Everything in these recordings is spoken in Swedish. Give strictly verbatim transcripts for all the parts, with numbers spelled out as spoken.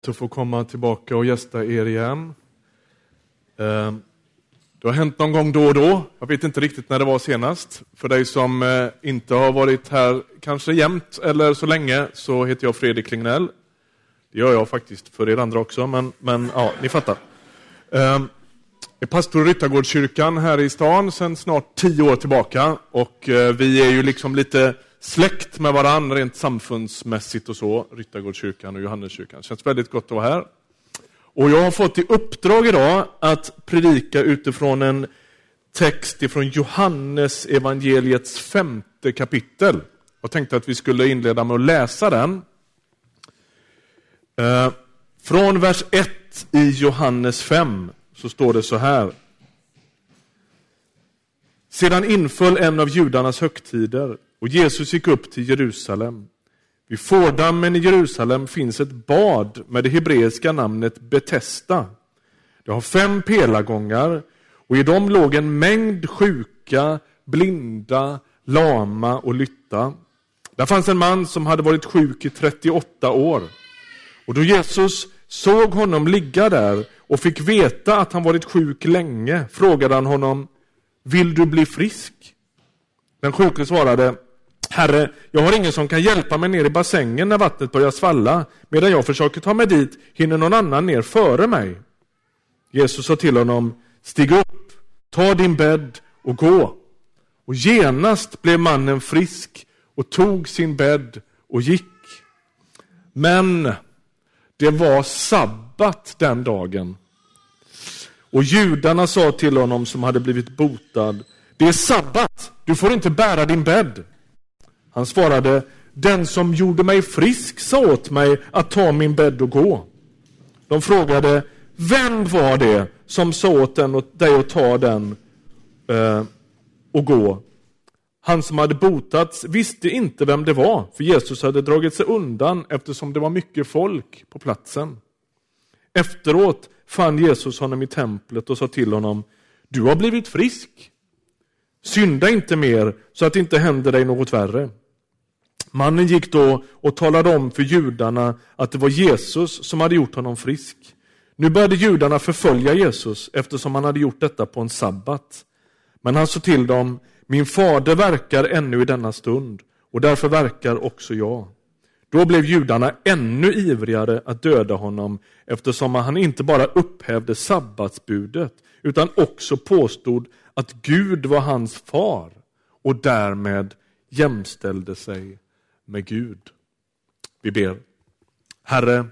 Att få komma tillbaka och gästa er igen. Det har hänt någon gång då och då. Jag vet inte riktigt när det var senast. För dig som inte har varit här kanske jämt eller så länge, så heter jag Fredrik Klingnell. Det gör jag faktiskt för er andra också, men, men ja, ni fattar. Jag är pastor i Ryttargårdskyrkan här i stan sedan snart tio år tillbaka. Och vi är ju liksom lite släkt med varandra rent samfundsmässigt och så. Ryttargårdskyrkan och Johanneskyrkan. Känns väldigt gott att vara här. Och jag har fått i uppdrag idag att predika utifrån en text ifrån Johannes evangeliets femte kapitel. Jag tänkte att vi skulle inleda med att läsa den. Eh, från vers ett i Johannes fem så står det så här. Sedan inföll en av judarnas högtider och Jesus gick upp till Jerusalem. Vid Fårdammen i Jerusalem finns ett bad med det hebreiska namnet Betesda. Det har fem pelargångar och i dem låg en mängd sjuka, blinda, lama och lytta. Där fanns en man som hade varit sjuk i trettioåtta år. Och då Jesus såg honom ligga där och fick veta att han varit sjuk länge, frågade han honom: vill du bli frisk? Den sjuke svarade: Herre, jag har ingen som kan hjälpa mig ner i bassängen när vattnet börjar svalla. Medan jag försöker ta mig dit hinner någon annan ner före mig. Jesus sa till honom: stig upp, ta din bädd och gå. Och genast blev mannen frisk och tog sin bädd och gick. Men det var sabbat den dagen. Och judarna sa till honom som hade blivit botad: det är sabbat, du får inte bära din bädd. Han svarade: den som gjorde mig frisk sa åt mig att ta min bädd och gå. De frågade: vem var det som sa åt den och dig att ta den eh, och gå? Han som hade botats visste inte vem det var, för Jesus hade dragit sig undan eftersom det var mycket folk på platsen. Efteråt fann Jesus honom i templet och sa till honom: du har blivit frisk. Synda inte mer så att det inte händer dig något värre. Mannen gick då och talade om för judarna att det var Jesus som hade gjort honom frisk. Nu började judarna förfölja Jesus eftersom han hade gjort detta på en sabbat. Men han sa till dem: min fader verkar ännu i denna stund och därför verkar också jag. Då blev judarna ännu ivrigare att döda honom eftersom han inte bara upphävde sabbatsbudet utan också påstod att Gud var hans far och därmed jämställde sig med Gud. Vi ber. Herre,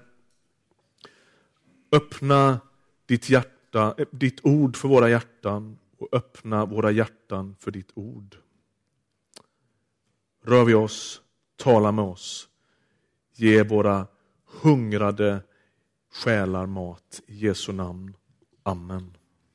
öppna ditt hjärta, ditt ord för våra hjärtan och öppna våra hjärtan för ditt ord. Rör vi oss, tala med oss. Ge våra hungrade själar mat i Jesu namn. Amen.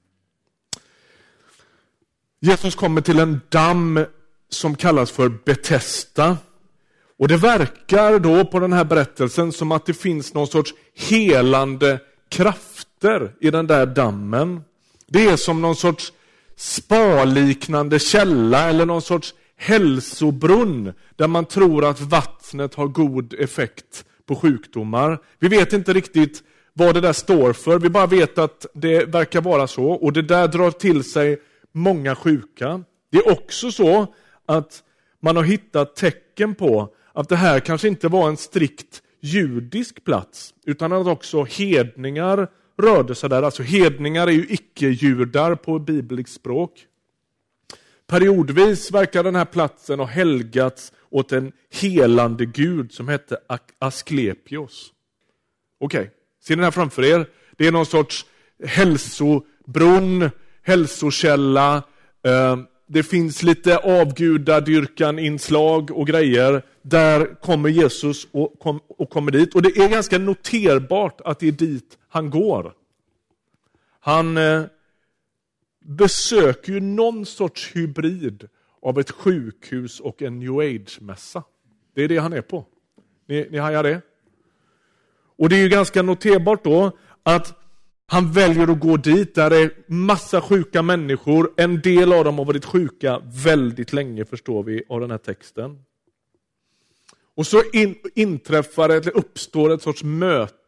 Jesus kommer till en damm som kallas för Betesda. Och det verkar då på den här berättelsen som att det finns någon sorts helande krafter i den där dammen. Det är som någon sorts spa-liknande källa eller någon sorts hälsobrunn där man tror att vattnet har god effekt på sjukdomar. Vi vet inte riktigt vad det där står för. Vi bara vet att det verkar vara så. Och det där drar till sig många sjuka. Det är också så att man har hittat tecken på att det här kanske inte var en strikt judisk plats, utan att också hedningar rörde sig där. Alltså hedningar är ju icke-judar på bibliskt språk. Periodvis verkar den här platsen ha helgats åt en helande gud som hette Asklepios. Okej, okay. Ser ni här framför er? Det är någon sorts hälsobrunn, hälsokälla. Eh, det finns lite avgudadyrkan inslag och grejer. Där kommer Jesus och, kom, och kommer dit. Och det är ganska noterbart att det är dit han går. Han eh, besöker ju någon sorts hybrid av ett sjukhus och en New Age-mässa. Det är det han är på. Ni, ni hajar det? Och det är ju ganska noterbart då att han väljer att gå dit där det är massa sjuka människor. En del av dem har varit sjuka väldigt länge, förstår vi av den här texten. Och så in, inträffar eller uppstår ett sorts möte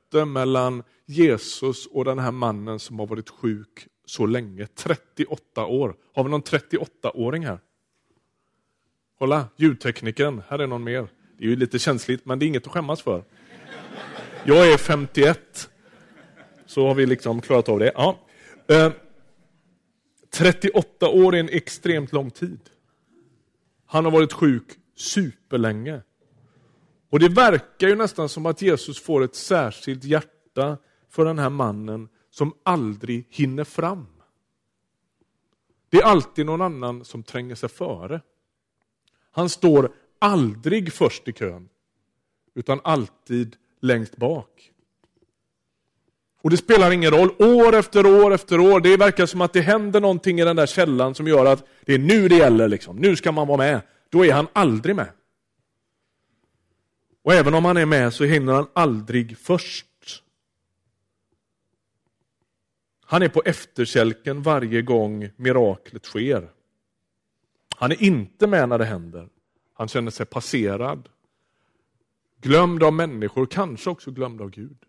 möte mellan Jesus och den här mannen som har varit sjuk så länge. trettioåtta år. Har vi någon trettioåtta-åring här? Kolla, ljudtekniken. Här är någon mer. Det är ju lite känsligt, men det är inget att skämmas för. Jag är femtioett. Så har vi liksom klarat av det. Ja. Eh, trettioåtta år är en extremt lång tid. Han har varit sjuk superlänge. Och det verkar ju nästan som att Jesus får ett särskilt hjärta för den här mannen som aldrig hinner fram. Det är alltid någon annan som tränger sig före. Han står aldrig först i kön, utan alltid längst bak. Och det spelar ingen roll, år efter år efter år, det verkar som att det händer någonting i den där källan som gör att det är nu det gäller, liksom. Nu ska man vara med. Då är han aldrig med. Och även om han är med så hinner han aldrig först. Han är på efterkälken varje gång miraklet sker. Han är inte med när det händer. Han känner sig passerad. Glömd av människor, kanske också glömd av Gud.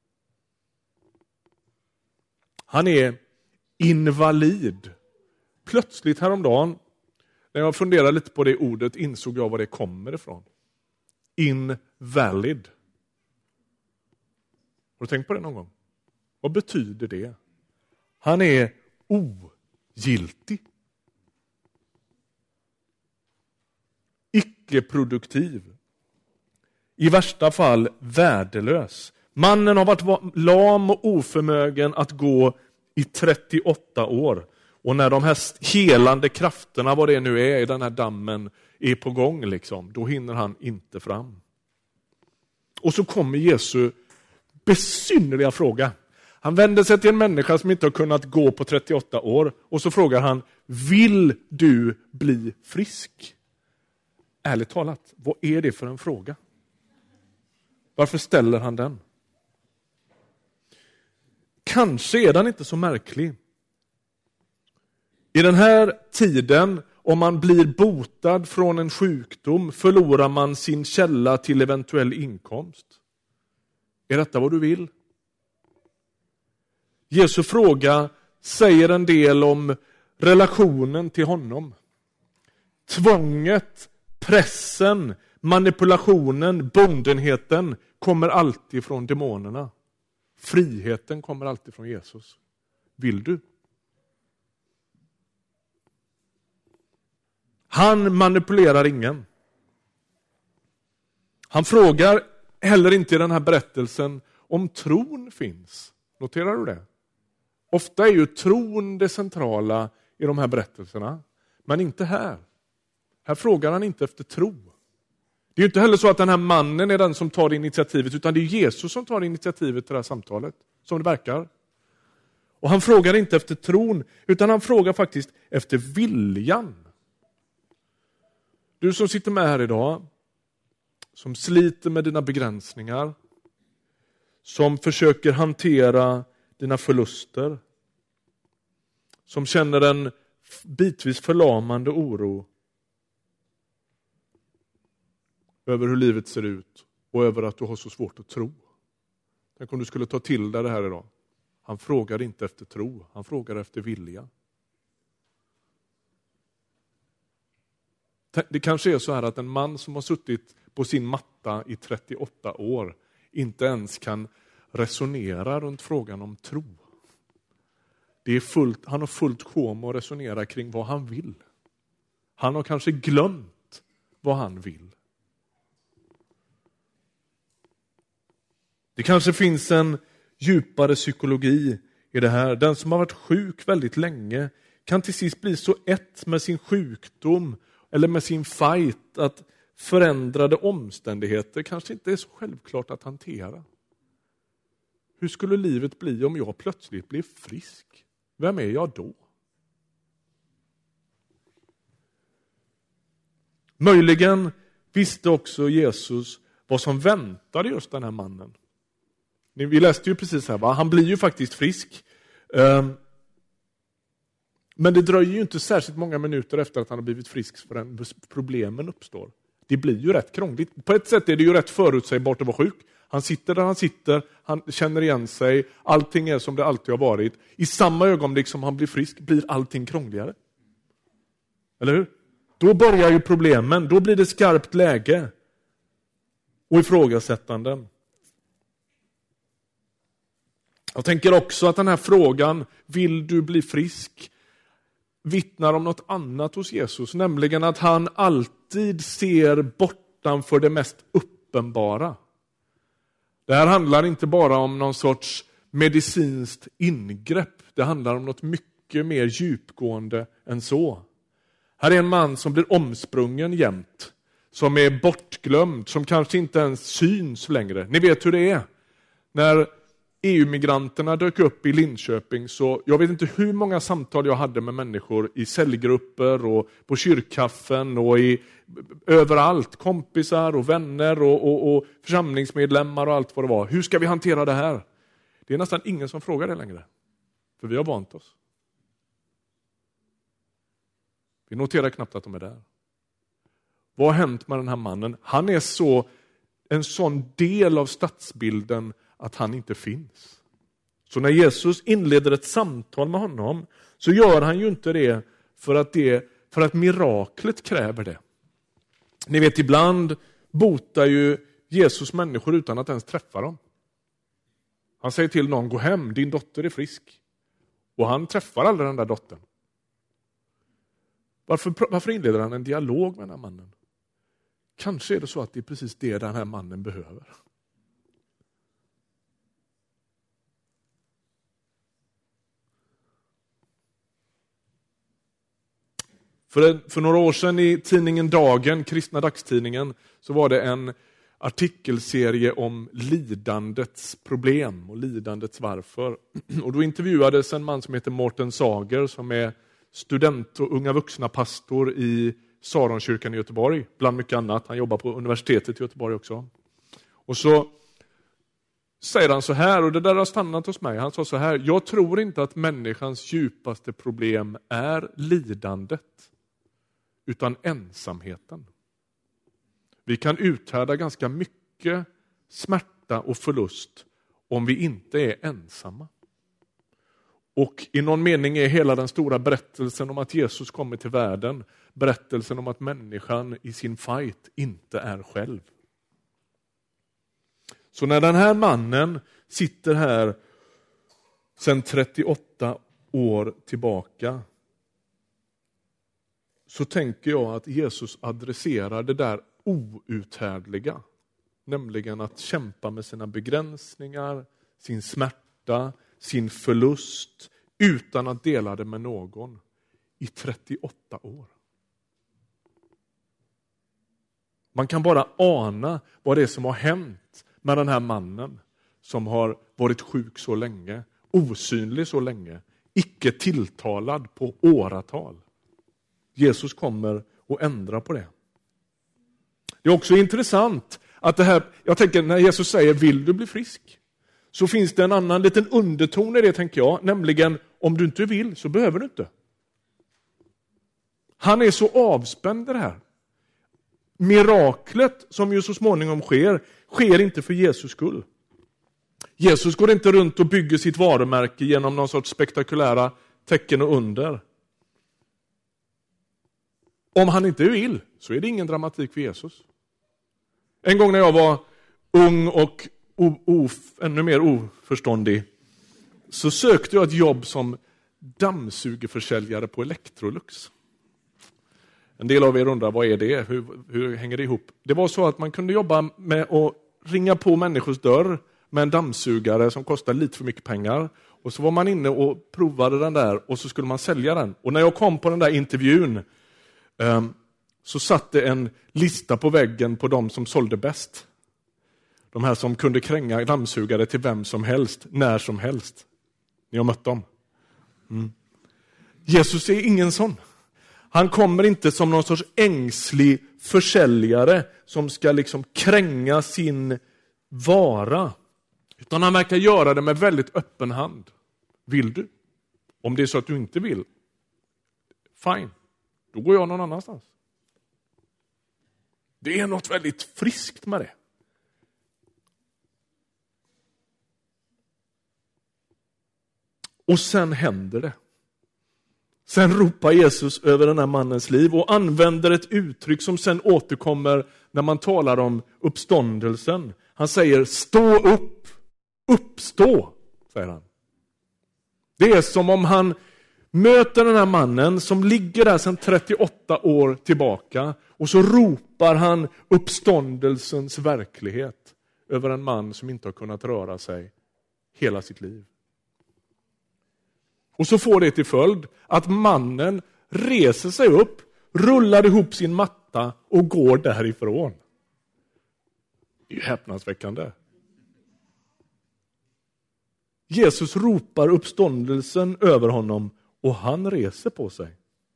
Han är invalid. Plötsligt häromdagen, när jag funderade lite på det ordet, insåg jag var det kommer ifrån. Invalid. Har du tänkt på det någon gång? Vad betyder det? Han är ogiltig. Icke-produktiv. I värsta fall värdelös. Mannen har varit lam och oförmögen att gå i trettioåtta år. Och när de här helande krafterna, vad det nu är i den här dammen, är på gång, liksom, då hinner han inte fram. Och så kommer Jesu besynnerliga fråga. Han vänder sig till en människa som inte har kunnat gå på trettioåtta år. Och så frågar han, vill du bli frisk? Ärligt talat, vad är det för en fråga? Varför ställer han den? Kanske är den inte så märklig. I den här tiden, om man blir botad från en sjukdom, förlorar man sin källa till eventuell inkomst. Är detta vad du vill? Jesu fråga säger en del om relationen till honom. Tvånget, pressen, manipulationen, bundenheten kommer alltid från demonerna. Friheten kommer alltid från Jesus. Vill du? Han manipulerar ingen. Han frågar heller inte i den här berättelsen om tron finns. Noterar du det? Ofta är ju tron det centrala i de här berättelserna. Men inte här. Här frågar han inte efter tro. Det är ju inte heller så att den här mannen är den som tar initiativet, utan det är Jesus som tar initiativet till det här samtalet, som det verkar. Och han frågar inte efter tron, utan han frågar faktiskt efter viljan. Du som sitter med här idag, som sliter med dina begränsningar, som försöker hantera dina förluster, som känner en bitvis förlamande oro över hur livet ser ut och över att du har så svårt att tro. Tänk om du skulle ta till dig det här idag. Han frågar inte efter tro, han frågar efter vilja. Det kanske är så här att en man som har suttit på sin matta i trettioåtta år inte ens kan resonera runt frågan om tro. Det är fullt, han har fullt sjå med att resonera kring vad han vill. Han har kanske glömt vad han vill. Det kanske finns en djupare psykologi i det här. Den som har varit sjuk väldigt länge kan till sist bli så ett med sin sjukdom eller med sin fight att förändrade omständigheter kanske inte är så självklart att hantera. Hur skulle livet bli om jag plötsligt blev frisk? Vem är jag då? Möjligen visste också Jesus vad som väntade just den här mannen. Vi läste ju precis här, va? Han blir ju faktiskt frisk. Men det dröjer ju inte särskilt många minuter efter att han har blivit frisk förrän problemen uppstår. Det blir ju rätt krångligt. På ett sätt är det ju rätt förutsägbart att vara sjuk. Han sitter där han sitter, han känner igen sig, allting är som det alltid har varit. I samma ögonblick som han blir frisk blir allting krångligare. Eller hur? Då börjar ju problemen, då blir det skarpt läge och ifrågasättanden. Jag tänker också att den här frågan, vill du bli frisk, vittnar om något annat hos Jesus, nämligen att han alltid ser bortanför det mest uppenbara. Det här handlar inte bara om någon sorts medicinskt ingrepp, det handlar om något mycket mer djupgående än så. Här är en man som blir omsprungen jämt, som är bortglömd, som kanske inte ens syns längre. Ni vet hur det är. När E U-migranterna dök upp i Linköping, så jag vet inte hur många samtal jag hade med människor i cellgrupper och på kyrkkaffen och i, överallt, kompisar och vänner och, och, och församlingsmedlemmar och allt vad det var. Hur ska vi hantera det här? Det är nästan ingen som frågar det längre, för vi har vant oss. Vi noterar knappt att de är där. Vad har hänt med den här mannen? Han är så en sån del av stadsbilden att han inte finns. Så när Jesus inleder ett samtal med honom, så gör han ju inte det för att, det, för att miraklet kräver det. Ni vet, ibland botar ju Jesus människor utan att ens träffa dem. Han säger till någon, gå hem, din dotter är frisk. Och han träffar aldrig den där dottern. Varför, varför inleder han en dialog med den här mannen? Kanske är det så att det är precis det den här mannen behöver. För, en, för några år sedan i tidningen Dagen, kristna dagstidningen, så var det en artikelserie om lidandets problem och lidandets varför. Och då intervjuades en man som heter Mårten Sager, som är student och unga vuxna pastor i Saronkyrkan i Göteborg, bland mycket annat. Han jobbar på universitetet i Göteborg också. Och så säger han så här, och det där har stannat hos mig. Han sa så här: jag tror inte att människans djupaste problem är lidandet, utan ensamheten. Vi kan uthärda ganska mycket smärta och förlust om vi inte är ensamma. Och i någon mening är hela den stora berättelsen om att Jesus kommer till världen berättelsen om att människan i sin fight inte är själv. Så när den här mannen sitter här sedan trettioåtta år tillbaka, så tänker jag att Jesus adresserar det där outhärdliga, nämligen att kämpa med sina begränsningar, sin smärta, sin förlust, utan att dela det med någon i trettioåtta år. Man kan bara ana vad det är som har hänt med den här mannen som har varit sjuk så länge, osynlig så länge, icke tilltalad på åratal. Jesus kommer att ändra på det. Det är också intressant att det här, jag tänker när Jesus säger vill du bli frisk, så finns det en annan liten underton i det, tänker jag, nämligen om du inte vill så behöver du inte. Han är så avspänd i det här. Miraklet som ju så småningom sker, sker inte för Jesus skull. Jesus går inte runt och bygger sitt varumärke genom någon sorts spektakulära tecken och under. Om han inte vill så är det ingen dramatik för Jesus. En gång när jag var ung och o, o, ännu mer oförståndig, så sökte jag ett jobb som dammsugerförsäljare på Electrolux. En del av er undrar, vad är det? Hur, hur hänger det ihop? Det var så att man kunde jobba med att ringa på människors dörr med en dammsugare som kostade lite för mycket pengar. Och så var man inne och provade den där och så skulle man sälja den. Och när jag kom på den där intervjun um, så satt det en lista på väggen på de som sålde bäst. De här som kunde kränga dammsugare till vem som helst, när som helst. Ni har mött dem. Mm. Jesus är ingen sån. Han kommer inte som någon sorts ängslig försäljare som ska liksom kränga sin vara. Utan han verkar göra det med väldigt öppen hand. Vill du? Om det är så att du inte vill, fine. Då går jag någon annanstans. Det är något väldigt friskt med det. Och sen händer det. Sen ropar Jesus över den här mannens liv och använder ett uttryck som sen återkommer när man talar om uppståndelsen. Han säger stå upp, uppstå, säger han. Det är som om han möter den här mannen som ligger där sedan trettioåtta år tillbaka och så ropar han uppståndelsens verklighet över en man som inte har kunnat röra sig hela sitt liv. Och så får det till följd att mannen reser sig upp, rullar ihop sin matta och går därifrån. Det är ju häpnadsväckande. Jesus ropar uppståndelsen över honom och han reser på sig.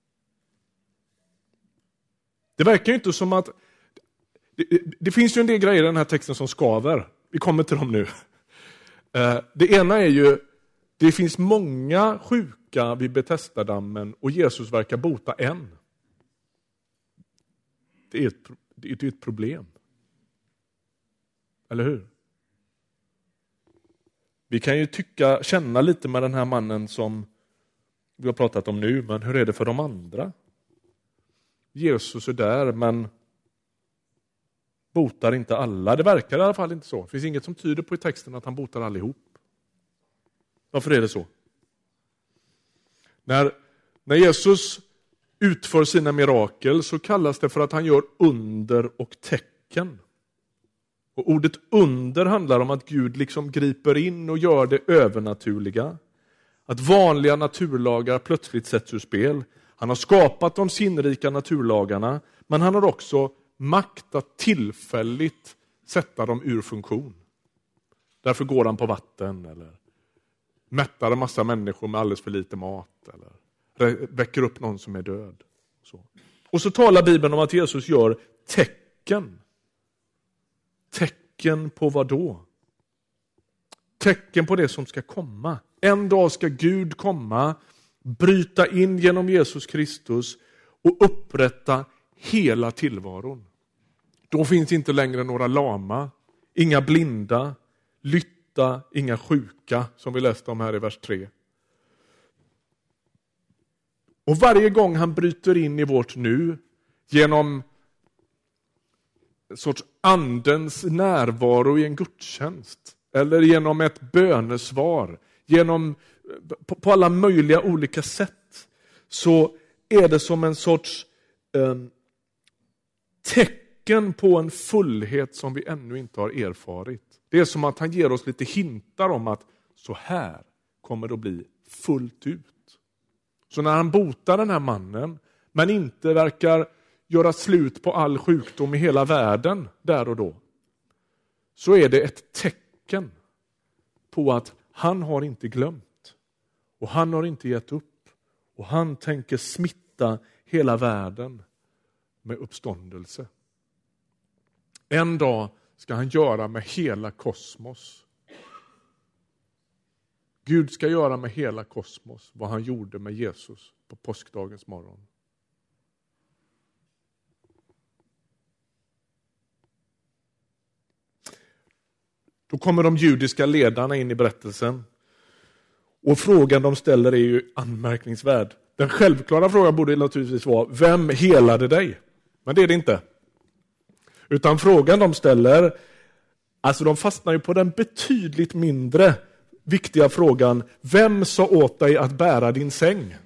Det verkar ju inte som att... Det, det finns ju en del grejer i den här texten som skaver. Vi kommer till dem nu. Det ena är ju, det finns många sjuka vid Betesdadammen och Jesus verkar bota en. Det är ett, det är ett problem. Eller hur? Vi kan ju tycka, känna lite med den här mannen som vi har pratat om nu, men hur är det för de andra? Jesus är där, men botar inte alla. Det verkar i alla fall inte så. Det finns inget som tyder på i texten att han botar allihop. Varför är det så? När, när Jesus utför sina mirakel så kallas det för att han gör under och tecken. Och ordet under handlar om att Gud liksom griper in och gör det övernaturliga. Att vanliga naturlagar plötsligt sätts ur spel. Han har skapat de sinnrika naturlagarna, men han har också makt att tillfälligt sätta dem ur funktion. Därför går han på vatten eller mättar en massa människor med alldeles för lite mat eller väcker upp någon som är död. Så. Och så talar Bibeln om att Jesus gör tecken. Tecken på vad då? Tecken på det som ska komma. En dag ska Gud komma, bryta in genom Jesus Kristus och upprätta hela tillvaron. Då finns inte längre några lama, inga blinda, lytta, inga sjuka, som vi läste om här i vers tre. Och varje gång han bryter in i vårt nu genom en sorts andens närvaro i en gudstjänst eller genom ett bönesvar, genom på, på alla möjliga olika sätt, så är det som en sorts eh, tecken på en fullhet som vi ännu inte har erfarit. Det är som att han ger oss lite hintar om att så här kommer det att bli fullt ut. Så när han botar den här mannen, men inte verkar göra slut på all sjukdom i hela världen där och då, så är det ett tecken på att han har inte glömt och han har inte gett upp och han tänker smitta hela världen med uppståndelse. En dag ska han göra med hela kosmos. Gud ska göra med hela kosmos vad han gjorde med Jesus på påskdagens morgon. Då kommer de judiska ledarna in i berättelsen. Och frågan de ställer är ju anmärkningsvärd. Den självklara frågan borde naturligtvis vara: vem helade dig? Men det är det inte. Utan frågan de ställer, alltså de fastnar ju på den betydligt mindre viktiga frågan: vem sa åt dig att bära din säng?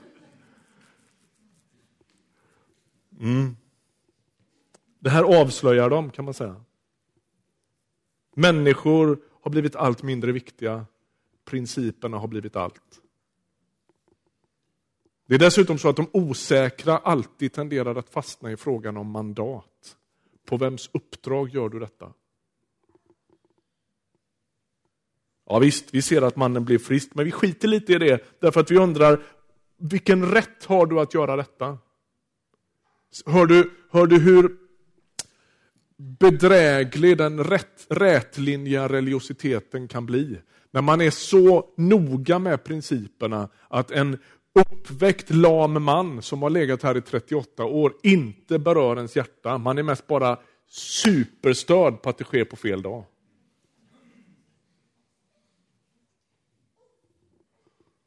Mm. Det här avslöjar dem, kan man säga. Människor har blivit allt mindre viktiga. Principerna har blivit allt. Det är dessutom så att de osäkra alltid tenderar att fastna i frågan om mandat. På vems uppdrag gör du detta? Ja visst, vi ser att mannen blir frisk, men vi skiter lite i det därför att vi undrar: vilken rätt har du att göra detta? Hör du, hör du hur bedräglig den rätt, rätlinjiga religiositeten kan bli? När man är så noga med principerna att en uppväckt lam man som har legat här i trettioåtta år inte berör ens hjärta. Man är mest bara superstörd på att det sker på fel dag.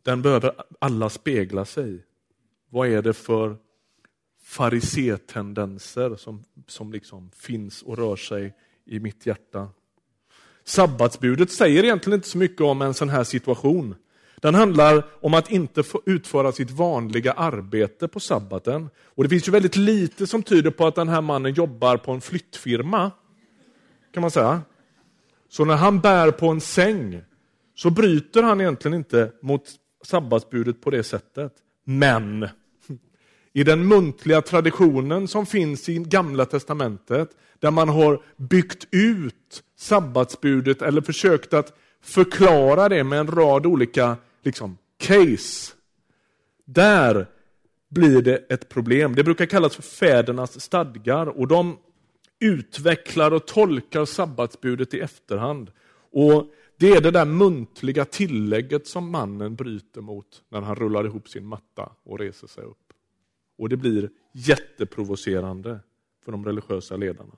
den behöver alla spegla sig i. Vad är det för farisétendenser som, som liksom finns och rör sig i mitt hjärta? Sabbatsbudet säger egentligen inte så mycket om en sån här situation. Den handlar om att inte få utföra sitt vanliga arbete på sabbaten. Och det finns ju väldigt lite som tyder på att den här mannen jobbar på en flyttfirma, kan man säga. Så när han bär på en säng så bryter han egentligen inte mot sabbatsbudet på det sättet. Men i den muntliga traditionen som finns i Gamla testamentet, där man har byggt ut sabbatsbudet eller försökt att förklara det med en rad olika liksom, case, där blir det ett problem. Det brukar kallas för fädernas stadgar, och de utvecklar och tolkar sabbatsbudet i efterhand. Och det är det där muntliga tillägget som mannen bryter mot när han rullar ihop sin matta och reser sig upp. Och det blir jätteprovocerande för de religiösa ledarna.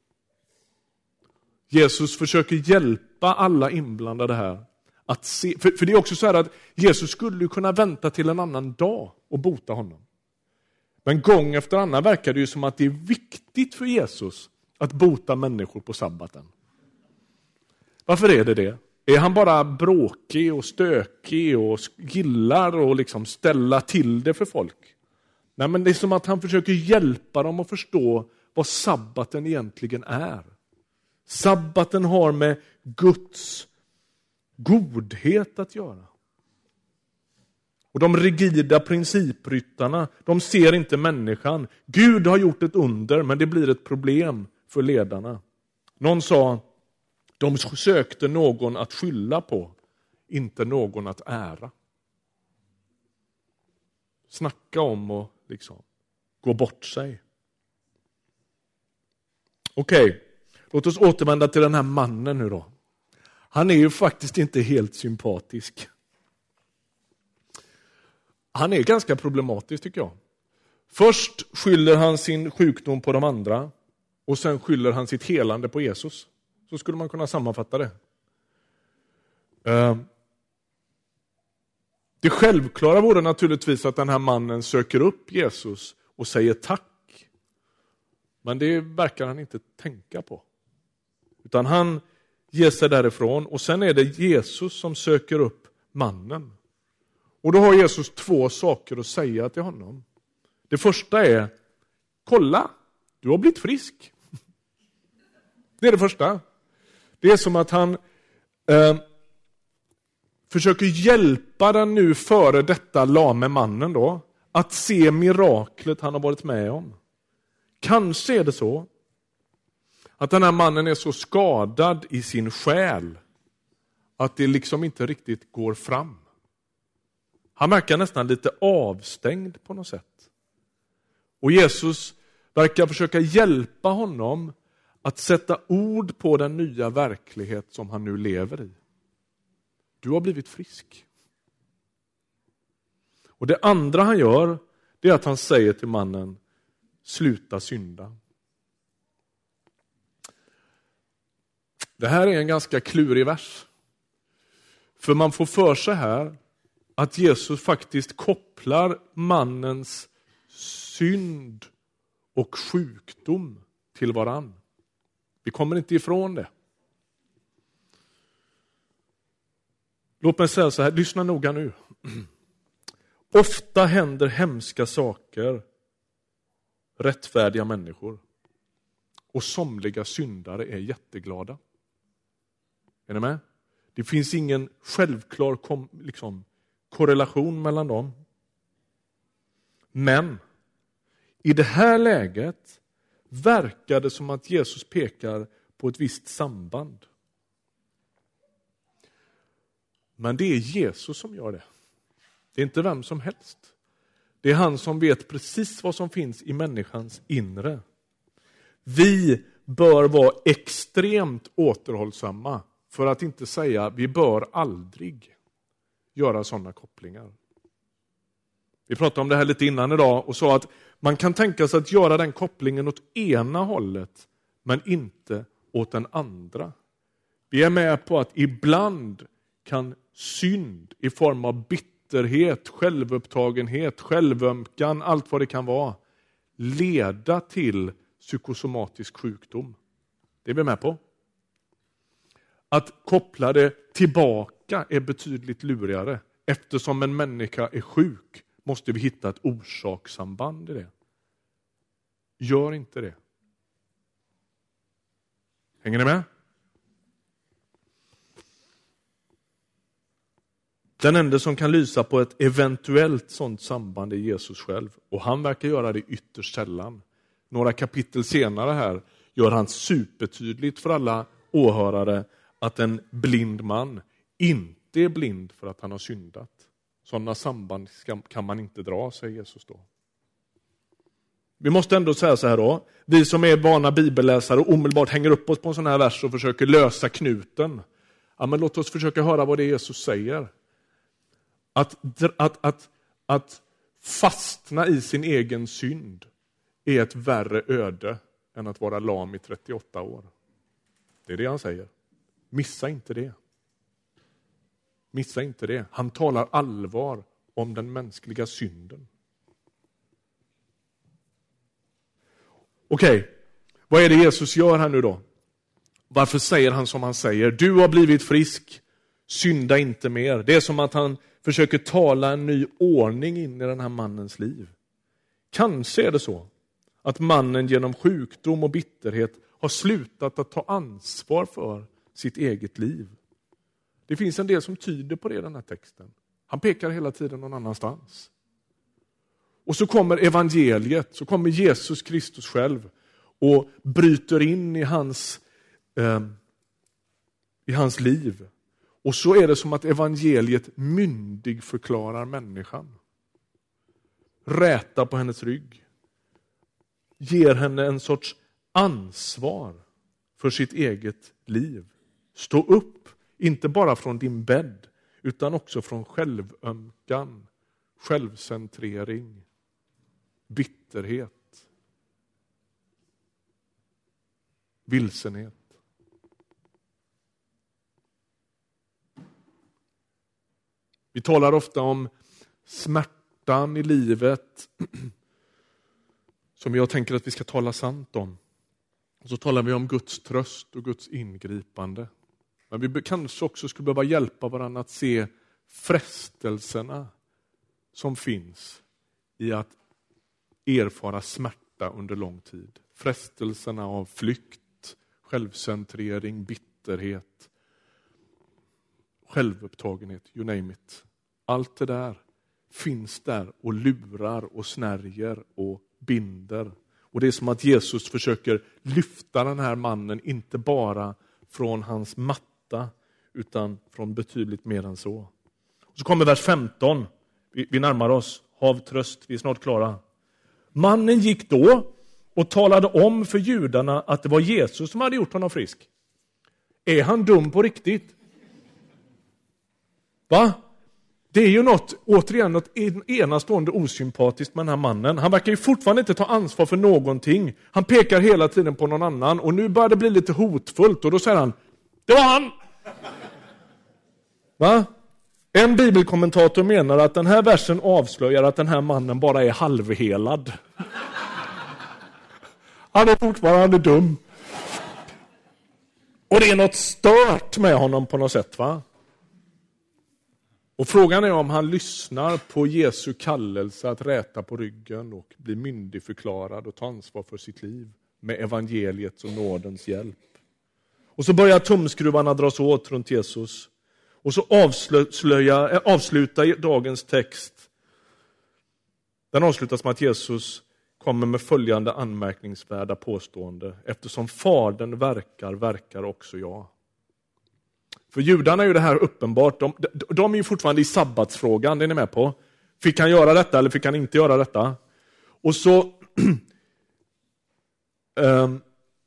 Jesus försöker hjälpa alla inblandade här att se. För, för det är också så här att Jesus skulle kunna vänta till en annan dag och bota honom. Men gång efter annan verkar det ju som att det är viktigt för Jesus att bota människor på sabbaten. Varför är det det? Är han bara bråkig och stökig och gillar att liksom ställa till det för folk? Nej, men det är som att han försöker hjälpa dem att förstå vad sabbaten egentligen är. Sabbaten har med Guds godhet att göra. Och de rigida principryttarna, de ser inte människan. Gud har gjort ett under, men det blir ett problem för ledarna. Någon sa, de sökte någon att skylla på, inte någon att ära. Snacka om och liksom gå bort sig. Okej, okay. Låt oss återvända till den här mannen nu då. Han är ju faktiskt inte helt sympatisk. Han är ganska problematisk tycker jag. Först skyller han sin sjukdom på de andra och sen skyller han sitt helande på Jesus. Så skulle man kunna sammanfatta det. Det självklara vore naturligtvis att den här mannen söker upp Jesus och säger tack. Men det verkar han inte tänka på. Utan han ger sig därifrån och sen är det Jesus som söker upp mannen. Och då har Jesus två saker att säga till honom. Det första är, kolla, du har blivit frisk. Det är det första. Det är som att han eh, försöker hjälpa den nu före detta lame mannen då, att se miraklet han har varit med om. Kanske är det så att den här mannen är så skadad i sin själ att det liksom inte riktigt går fram. Han verkar nästan lite avstängd på något sätt. Och Jesus verkar försöka hjälpa honom att sätta ord på den nya verklighet som han nu lever i. Du har blivit frisk. Och det andra han gör, det är att han säger till mannen, sluta synda. Det här är en ganska klurig vers. För man får för sig här att Jesus faktiskt kopplar mannens synd och sjukdom till varann. Vi kommer inte ifrån det. Låt mig säga så här, lyssna noga nu. Ofta händer hemska saker rättfärdiga människor. Och somliga syndare är jätteglada. Är ni med? Det finns ingen självklar kom, liksom, korrelation mellan dem. Men i det här läget verkar det som att Jesus pekar på ett visst samband. Men det är Jesus som gör det. Det är inte vem som helst. Det är han som vet precis vad som finns i människans inre. Vi bör vara extremt återhållsamma, för att inte säga vi bör aldrig göra sådana kopplingar. Vi pratade om det här lite innan idag och sa att man kan tänka sig att göra den kopplingen åt ena hållet men inte åt den andra. Vi är med på att ibland kan synd i form av bitterhet bitterhet, självupptagenhet, självömkan, allt vad det kan vara, leda till psykosomatisk sjukdom. Det är vi med på. Att koppla det tillbaka är betydligt lurigare. Eftersom en människa är sjuk måste vi hitta ett orsakssamband i det. Gör inte det. Hänger ni med? Den enda som kan lysa på ett eventuellt sådant samband är Jesus själv. Och han verkar göra det ytterst sällan. Några kapitel senare här gör han supertydligt för alla åhörare att en blind man inte är blind för att han har syndat. Sådana samband kan man inte dra, säger Jesus då. Vi måste ändå säga så här då. Vi som är vana bibelläsare och omedelbart hänger upp oss på en sån här vers och försöker lösa knuten. Ja, men låt oss försöka höra vad det är Jesus säger. Att, att, att, att fastna i sin egen synd är ett värre öde än att vara lam i trettioåtta år. Det är det han säger. Missa inte det. Missa inte det. Han talar allvar om den mänskliga synden. Okej, okay. Vad är det Jesus gör här nu då? Varför säger han som han säger? Du har blivit frisk, synda inte mer. Det är som att han försöker tala en ny ordning in i den här mannens liv. Kanske är det så att mannen genom sjukdom och bitterhet har slutat att ta ansvar för sitt eget liv. Det finns en del som tyder på det i den här texten. Han pekar hela tiden någon annanstans. Och så kommer evangeliet, så kommer Jesus Kristus själv och bryter in i hans, eh, i hans liv. Och så är det som att evangeliet myndig förklarar människan. Rätar på hennes rygg. Ger henne en sorts ansvar för sitt eget liv. Stå upp, inte bara från din bädd, utan också från självömkan, självcentrering, bitterhet, vilsenhet. Vi talar ofta om smärtan i livet som jag tänker att vi ska tala sant om. Och så talar vi om Guds tröst och Guds ingripande. Men vi kanske också skulle behöva hjälpa varandra att se frestelserna som finns i att erfara smärta under lång tid. Frestelserna av flykt, självcentrering, bitterhet, självupptagenhet, you name it. Allt det där finns där och lurar och snärjer och binder. Och det är som att Jesus försöker lyfta den här mannen inte bara från hans matta utan från betydligt mer än så. Och så kommer vers femton. Vi, vi närmar oss. Hav tröst, vi är snart klara. Mannen gick då och talade om för judarna att det var Jesus som hade gjort honom frisk. Är han dum på riktigt? Va? Det är ju något, återigen, något enastående osympatiskt med den här mannen. Han verkar ju fortfarande inte ta ansvar för någonting. Han pekar hela tiden på någon annan. Och nu börjar det bli lite hotfullt. Och då säger han, det var han! Va? En bibelkommentator menar att den här versen avslöjar att den här mannen bara är halvhelad. Han är fortfarande dum. Och det är något stört med honom på något sätt, va? Och frågan är om han lyssnar på Jesu kallelse att räta på ryggen och bli myndigförklarad och ta ansvar för sitt liv med evangeliets och nådens hjälp. Och så börjar tumskruvarna dras åt runt Jesus. Och så avslöja, avslutar dagens text. Den avslutas med att Jesus kommer med följande anmärkningsvärda påstående. Eftersom fadern verkar, verkar också jag. För judarna är ju det här uppenbart. De, de, de är ju fortfarande i sabbatsfrågan, det är ni med på. Fick han göra detta eller fick han inte göra detta? Och så um,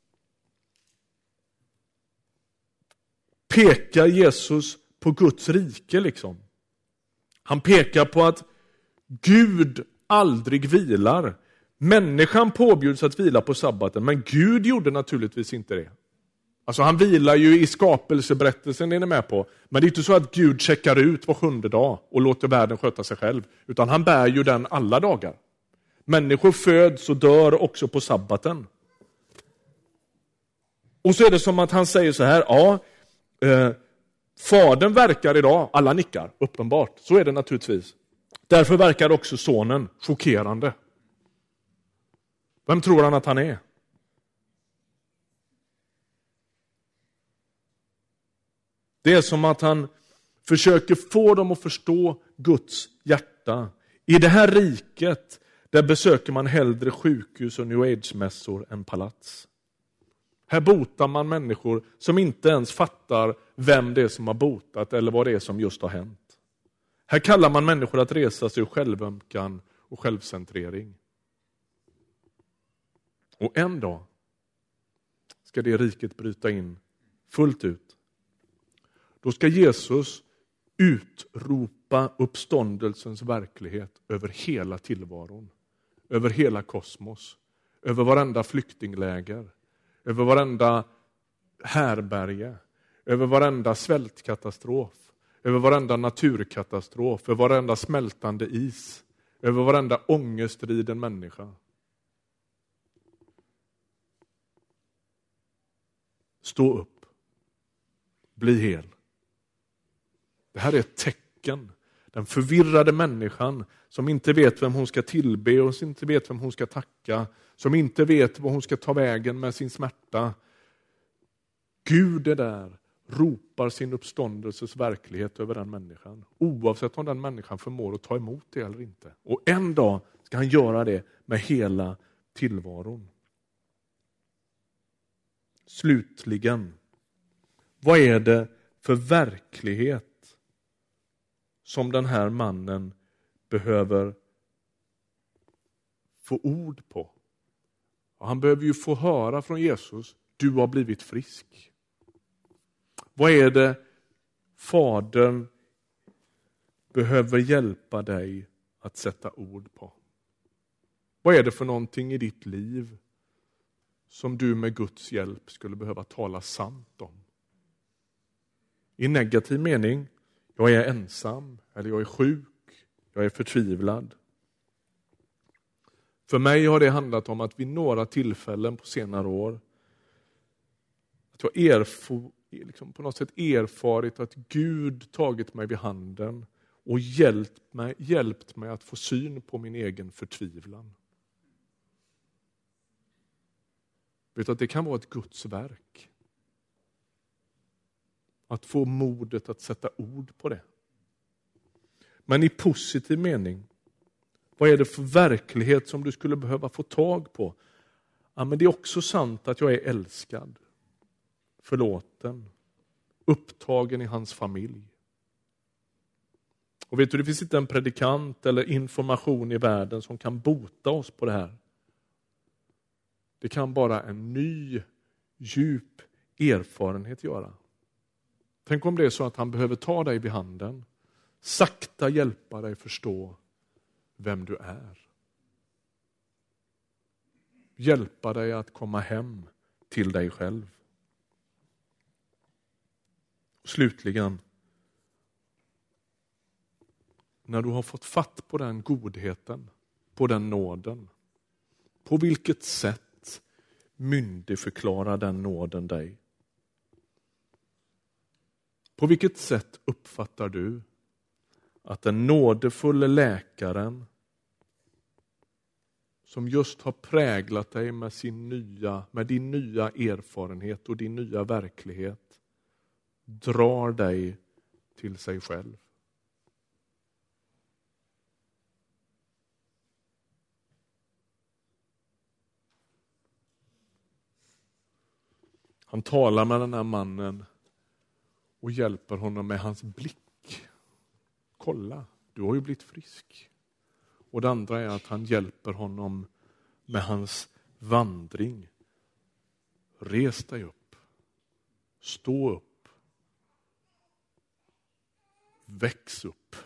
pekar Jesus på Guds rike liksom. Han pekar på att Gud aldrig vilar. Människan påbjuds att vila på sabbaten, men Gud gjorde naturligtvis inte det. Alltså han vilar ju i skapelseberättelsen, är ni med på. Men det är inte så att Gud checkar ut var sjunde dag och låter världen sköta sig själv. Utan han bär ju den alla dagar. Människor föds och dör också på sabbaten. Och så är det som att han säger så här, ja, eh, fadern verkar idag, alla nickar, uppenbart. Så är det naturligtvis. Därför verkar också sonen chockerande. Vem tror han att han är? Det är som att han försöker få dem att förstå Guds hjärta. I det här riket, där besöker man hellre sjukhus och new age-mässor än palats. Här botar man människor som inte ens fattar vem det är som har botat eller vad det är som just har hänt. Här kallar man människor att resa sig ur självömkan och självcentrering. Och en dag ska det riket bryta in fullt ut. Då ska Jesus utropa uppståndelsens verklighet över hela tillvaron. Över hela kosmos. Över varenda flyktingläger. Över varenda härberge. Över varenda svältkatastrof. Över varenda naturkatastrof. Över varenda smältande is. Över varenda ångestriden människa. Stå upp. Bli hel. Det här är ett tecken. Den förvirrade människan som inte vet vem hon ska tillbe och som inte vet vem hon ska tacka. Som inte vet vad hon ska ta vägen med sin smärta. Gud är där, ropar sin uppståndelses verklighet över den människan. Oavsett om den människan förmår att ta emot det eller inte. Och en dag ska han göra det med hela tillvaron. Slutligen, vad är det för verklighet som den här mannen behöver få ord på? Och han behöver ju få höra från Jesus, du har blivit frisk. Vad är det Fadern behöver hjälpa dig att sätta ord på? Vad är det för någonting i ditt liv som du med Guds hjälp skulle behöva tala sant om? I negativ mening, jag är ensam, eller jag är sjuk, jag är förtvivlad. För mig har det handlat om att vid några tillfällen på senare år att jag erfor, liksom på något sätt erfarit att Gud tagit mig vid handen och hjälpt mig, hjälpt mig att få syn på min egen förtvivlan. Vet du att det kan vara ett Guds verk? Att få modet att sätta ord på det. Men i positiv mening, vad är det för verklighet som du skulle behöva få tag på? Ja, men det är också sant att jag är älskad, förlåten, upptagen i hans familj. Och vet du, det finns inte en predikant eller information i världen som kan bota oss på det här. Det kan bara en ny, djup erfarenhet göra. Tänk om det är så att han behöver ta dig vid handen, sakta hjälpa dig förstå vem du är. Hjälpa dig att komma hem till dig själv. Och slutligen, när du har fått fatt på den godheten, på den nåden, på vilket sätt myndigförklarar den nåden dig? På vilket sätt uppfattar du att den nådefulla läkaren som just har präglat dig med, sin nya, med din nya erfarenhet och din nya verklighet drar dig till sig själv? Han talar med den här mannen och hjälper honom med hans blick. Kolla, du har ju blivit frisk. Och det andra är att han hjälper honom med hans vandring. Res dig upp. Stå upp. Väx upp.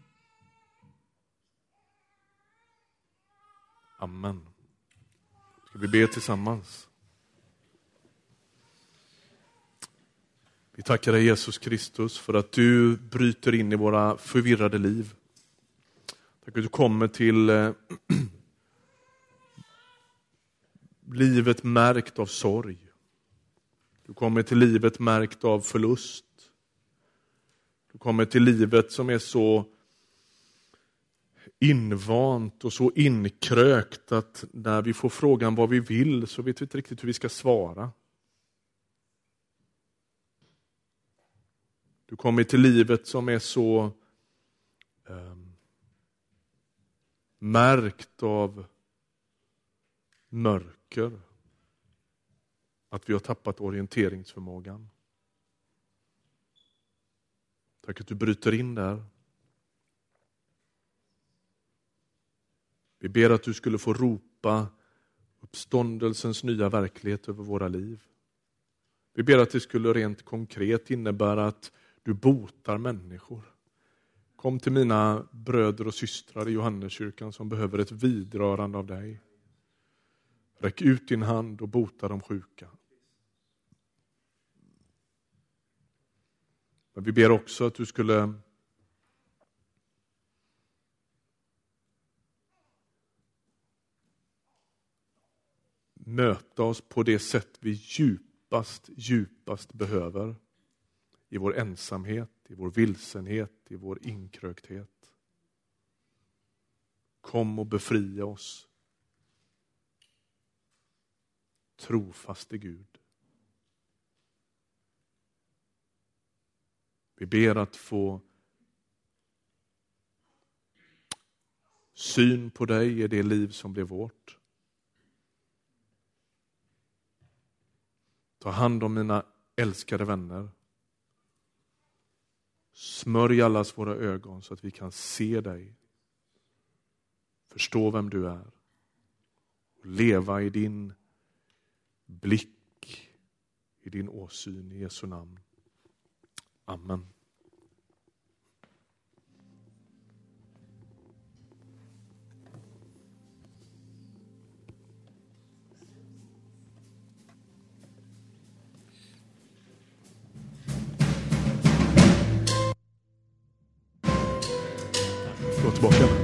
Amen. Vi ber tillsammans. Vi tackar dig Jesus Kristus för att du bryter in i våra förvirrade liv. Tack att du kommer till eh, livet märkt av sorg. Du kommer till livet märkt av förlust. Du kommer till livet som är så invant och så inkrökt att när vi får frågan vad vi vill så vet vi inte riktigt hur vi ska svara. Du kommer till livet som är så eh, märkt av mörker att vi har tappat orienteringsförmågan. Tack att du bryter in där. Vi ber att du skulle få ropa uppståndelsens nya verklighet över våra liv. Vi ber att det skulle rent konkret innebära att du botar människor. Kom till mina bröder och systrar i Johanneskyrkan som behöver ett vidrörande av dig. Räck ut din hand och bota de sjuka. Men vi ber också att du skulle möta oss på det sätt vi djupast, djupast behöver. I vår ensamhet, i vår vilsenhet, i vår inkrökthet. Kom och befria oss. Trofaste Gud. Vi ber att få syn på dig i det liv som blev vårt. Ta hand om mina älskade vänner. Smörj allas våra ögon så att vi kan se dig. Förstå vem du är. Och leva i din blick, i din åsyn, i Jesu namn. Amen. Gå tillbaka.